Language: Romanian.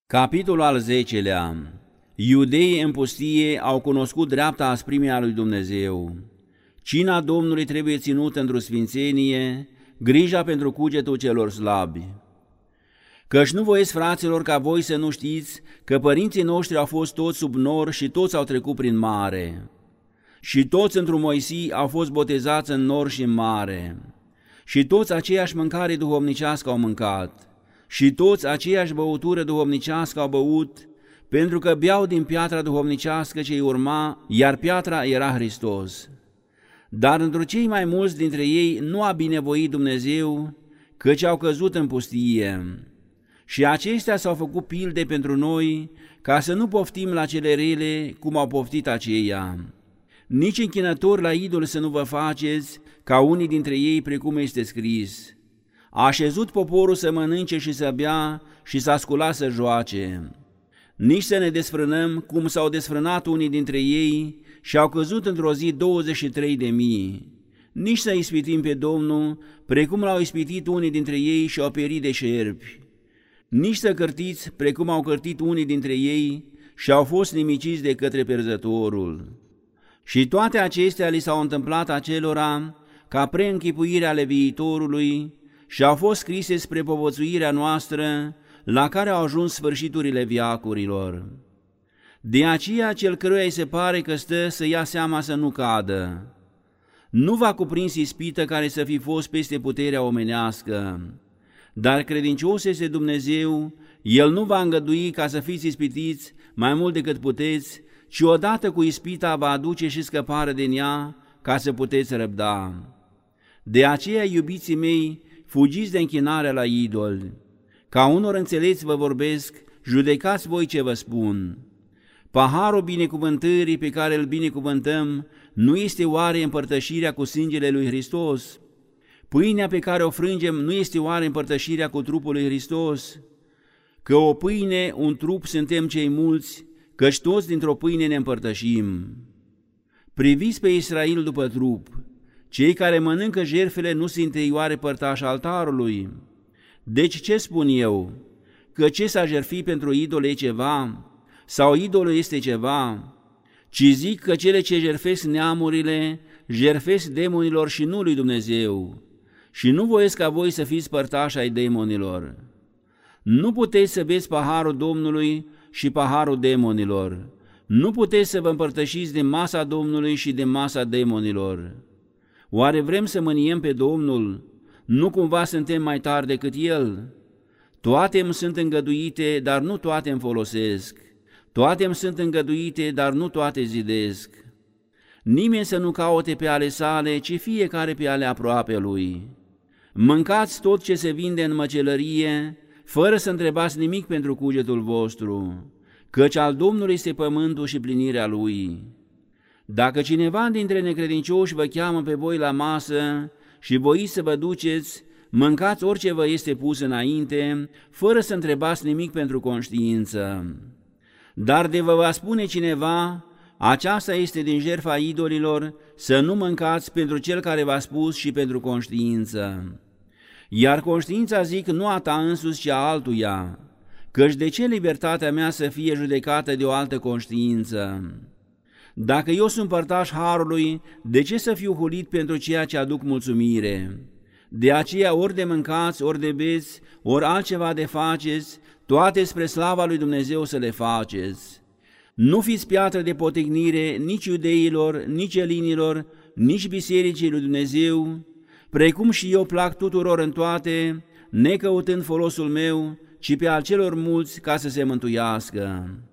Capitolul al 10-lea. Iudeii în pustie au cunoscut dreapta asprimea a lui Dumnezeu. Cina Domnului trebuie ținută într-o sfințenie, grija pentru cugetul celor slabi. Căci nu voiesc, fraților, ca voi să nu știți că părinții noștri au fost toți sub nor și toți au trecut prin mare. Și toți într-un Moisii au fost botezați în nor și în mare. Și toți aceeași mâncare duhovnicească au mâncat. Și toți aceeași băutură duhovnicească au băut, pentru că beau din piatra duhovnicească ce îi urma, iar piatra era Hristos. Dar într cei mai mulți dintre ei nu a binevoit Dumnezeu, căci au căzut în pustie. Și acestea s-au făcut pilde pentru noi, ca să nu poftim la cele rele cum au poftit aceia. Nici închinători la idol să nu vă faceți, ca unii dintre ei, precum este scris: a așezut poporul să mănânce și să bea și s-a sculat să joace. Nici să ne desfrânăm, cum s-au desfrânat unii dintre ei și au căzut într-o zi 23.000. Nici să ispitim pe Domnul, precum l-au ispitit unii dintre ei și au pierit de șerpi. Nici să cârtiți, precum au cârtit unii dintre ei și au fost nimiciți de către Perzătorul. Și toate acestea li s-au întâmplat acelora ca preînchipuire ale viitorului și au fost scrise spre povățuirea noastră, la care au ajuns sfârșiturile veacurilor. De aceea cel căruia îi se pare că stă să ia seama să nu cadă. Nu v-a cuprins ispită care să fi fost peste puterea omenească, dar credincios este Dumnezeu, El nu va îngădui ca să fiți ispitiți mai mult decât puteți, ci odată cu ispita va aduce și scăpare din ea, ca să puteți răbda. De aceea, iubiții mei, fugiți de închinarea la idoli. Ca unor înțelepți vă vorbesc, judecați voi ce vă spun. Paharul binecuvântării pe care îl binecuvântăm nu este oare împărtășirea cu sângele lui Hristos? Pâinea pe care o frângem nu este oare împărtășirea cu trupul lui Hristos? Că o pâine, un trup suntem cei mulți, căci toți dintr-o pâine ne împărtășim. Priviți pe Israel după trup. Cei care mănâncă jertfele nu sunt oare părtași altarului? Deci ce spun eu? Că ce s-a jertfi pentru idol e ceva? Sau idolul este ceva? Ci zic că cele ce jertfesc neamurile, jertfesc demonilor și nu lui Dumnezeu. Și nu voiesc ca voi să fiți părtași ai demonilor. Nu puteți să beți paharul Domnului și paharul demonilor. Nu puteți să vă împărtășiți de masa Domnului și de masa demonilor. Oare vrem să mâniem pe Domnul? Nu cumva suntem mai tari decât El? Toate îmi sunt îngăduite, dar nu toate îmi folosesc. Toate îmi sunt îngăduite, dar nu toate zidesc. Nimeni să nu caute pe ale sale, ci fiecare pe ale aproapelui. Mâncați tot ce se vinde în măcelărie, fără să întrebați nimic pentru cugetul vostru, căci al Domnului este pământul și plinirea lui. Dacă cineva dintre necredincioși vă cheamă pe voi la masă și voiți să vă duceți, mâncați orice vă este pus înainte, fără să întrebați nimic pentru conștiință. Dar de vă va spune cineva, aceasta este din jertfa idolilor, să nu mâncați pentru cel care v-a spus și pentru conștiință. Iar conștiința, zic, nu a ta însuți, ci a altuia, căci de ce libertatea mea să fie judecată de o altă conștiință? Dacă eu sunt părtaș harului, de ce să fiu hulit pentru ceea ce aduc mulțumire? De aceea ori de mâncați, ori de beți, ori altceva de faceți, toate spre slava lui Dumnezeu să le faceți. Nu fiți piatră de potignire nici iudeilor, nici elinilor, nici bisericii lui Dumnezeu, precum și eu plac tuturor în toate, necăutând folosul meu, ci pe al celor mulți ca să se mântuiască.